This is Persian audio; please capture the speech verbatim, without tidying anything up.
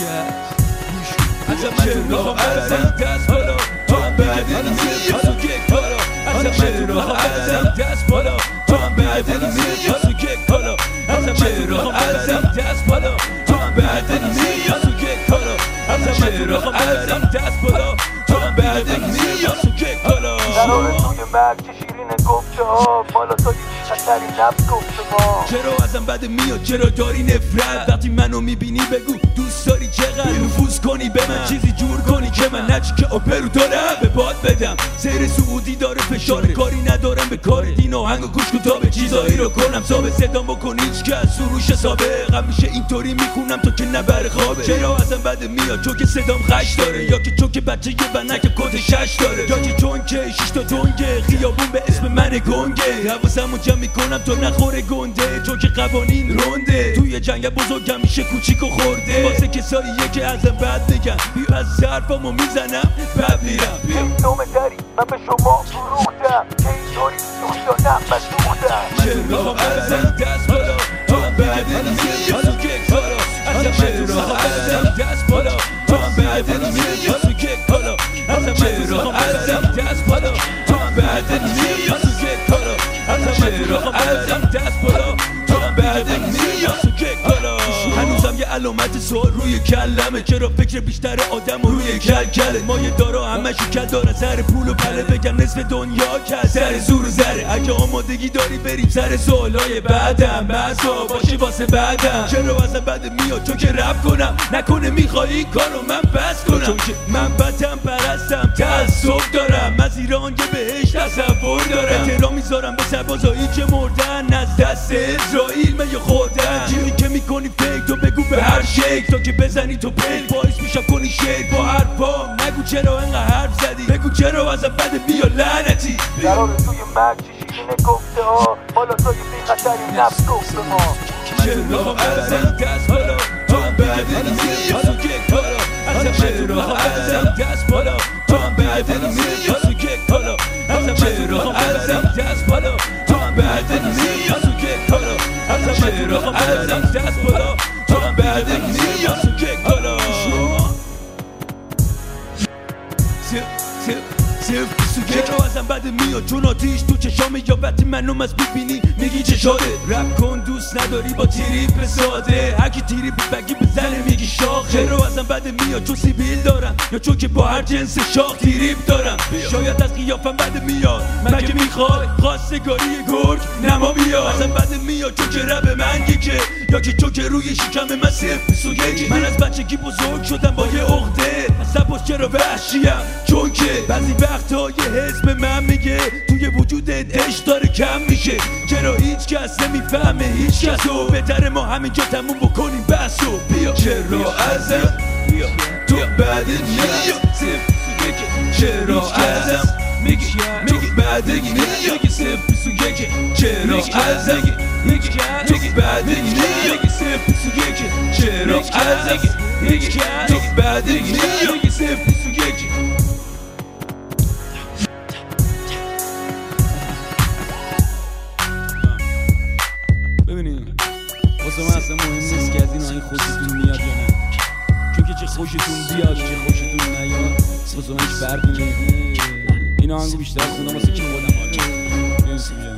ازم میخوام ازم دست بالا تو هم بعد میاد تو یک کارا ازم میخوام ازم دست بالا تو هم بعد میاد تو یک کارا ازم میخوام ازم دست بالا تو هم بعد میاد تو یک کارا ازم میخوام ازم دست بالا تو هم بعد میاد تو یک کارا قراره توی مرگ که شیرین گفته ها بالا تا یکی خطری نفس گفته ما چرا ازم بد میاد چرا داری نفرت وقتی منو میبینی بگو دوست داری چقدر نفوذ کنی به من چیزی جور کنی که من نچی که آبرو دارم به باد بدم سیر سعودی داره فشار کاری ندارم به کار دین آهنگ و گوش تا به چیزایی رو کنم ثابت صدام بکن هیچ کس سروش سابق همیشه اینطوری میخونم تو که نبر خوابه چرا ازم بد میاد چون که صدام خش داره یا که چون که بچه یه بنک کد شش داره یا که چون که شش تا دنگه خیابون به اسم من گنگه حواسمو جمع میکنم تو نخوره گنده چون که قوانین رونده توی جنگ بزرگم میشه کوچیک و خورده واسه کساییه که ازم بد بگن بیا از ظرفامو میزنم بب میرم ای نومه داری من به شما فروختم که اینطوری دوست دارم من دوختم چه میخوام ازم دست بالا تو هم بعد میاد تو یک کارا ازم میخوام ازم دست بالا تو هم بعد میاد تو یک کارا ازم میخوام ازم دست بالا تو هم بعد میاد تو یک کارا ازم میخوام ازم دست بالا تو هم بعد میاد تو یک کارا هنوزم یه علامت سوال روی کلمه چرا فکر بیشتر آدم روی کل کله ما یه دارا همش کل داره سر پول و پله بگم نصف دنیا کل سر زور و زره اگه آمادگی داری بریم سر سوالای بعدم بسا باشه واسه بعدم چرا ازم بد میاد چون که رپ کنم نکنه میخوای این کارو من بس کنم چون که من بدم پرستم تعصب دارم از ایران یه بهش تصور دارم احترام میذارم به سربازایی که مردن از دست اسرائیل من یه خوردن چیزی که میکنی فکر تو بگو به هر شکل تا که بزنی تو پیل باعث میشم کنی شیر با حرفام نگو چرا انقدر حرف زدی بگو چرا ازم بد بیا لعنتی قراره توی مرگ که شیرین گفته ها بالا تا یه بی خطری نفس گفته ما چه میخوام ازم دست بالا تو هم بعد میاد تو یک کارا ازم میخوام ازم دست بالا تو هم بعد میاد تو یک کارا ازم میخوام ازم دست بالا تو هم بعد میاد تو یک کارا ازم میخوام ازم دست بالا تو هم بعد میاد تو یک کارا چرا ازم بد میاد چون آتیش تو چشامه یا وقتی منو از ببینی میگی چه شده رپ کن دوست نداری با تریپ ساده هرکی تریپ بگی بزنه میگی شاخه چرا ازم بد میاد چون سیبیل دارم یا چون که با هر جنس شاخ تریپ دارم شاید از قیافم بد میاد مگه میخوای خواستگاری گرگ نما بیاد ازم بد میاد چون که رپ من که یا که چون که روی شکم من صفر بیست و یک من از بچگی بزرگ شدم با یه عقده اصلا باز چرا وحشیم چون که بعضی وقتا یه حس به من میگه توی وجودت عشق داره کم میشه چرا هیچ کس نمیفهمه هیچ کس و بهتره ما همینجا تموم بکنیم بحثو بیا چرا ازم تو بعد میاد چرا ازم میگی میگی بعد میگی صفر بیست و یک چرا ازم میگی میگی بعد میگی صفر بیست و یک چرا ازم میگی میگی بعد میگی صفر بیست و یک ببینید واسه من اصلا مهم نیست که از این آهنگ خوشتون میاد یا نه چون که چه خوشتون بیاد چه خوشتون نیاد واسه من هیچ فرقی نمیکنه این آهنگو بیشتر خوندم واسه که خودم حالا